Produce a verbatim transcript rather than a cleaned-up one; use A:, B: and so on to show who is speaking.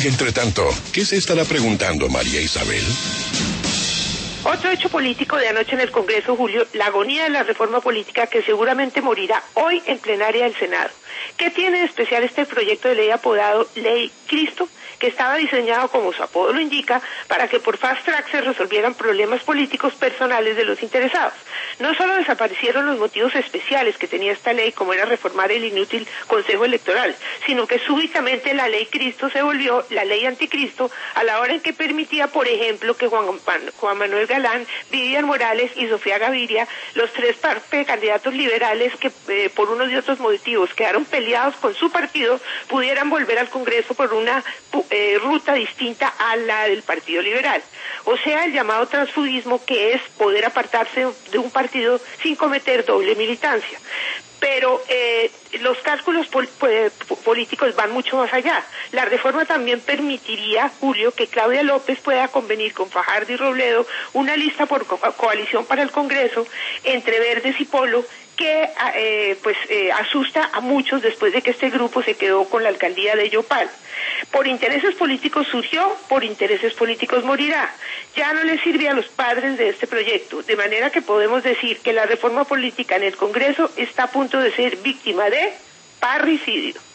A: Y entre tanto, ¿qué se estará preguntando María Isabel?
B: Otro hecho político de anoche en el Congreso, Julio, la agonía de la reforma política que seguramente morirá hoy en plenaria del Senado. ¿Qué tiene de especial este proyecto de ley apodado Ley Cristo? Que estaba diseñado, como su apodo lo indica, para que por fast track se resolvieran problemas políticos personales de los interesados. No solo desaparecieron los motivos especiales que tenía esta ley, como era reformar el inútil Consejo Electoral, sino que súbitamente la Ley Cristo se volvió la Ley Anticristo a la hora en que permitía, por ejemplo, que Juan, Juan Manuel Galán, Vivian Morales y Sofía Gaviria, los tres candidatos liberales que eh, por unos y otros motivos quedaron peleados con su partido, pudieran volver al Congreso por una Eh, ruta distinta a la del Partido Liberal. O sea, el llamado transfugismo, que es poder apartarse de un partido sin cometer doble militancia. Pero eh, los cálculos pol políticos van mucho más allá. La reforma también permitiría, Julio, que Claudia López pueda convenir con Fajardo y Robledo una lista por co coalición para el Congreso entre Verdes y Polo, que eh, pues eh, asusta a muchos después de que este grupo se quedó con la alcaldía de Yopal. Por intereses políticos surgió, por intereses políticos morirá. Ya no le sirve a los padres de este proyecto, de manera que podemos decir que la reforma política en el Congreso está a punto de ser víctima de parricidio.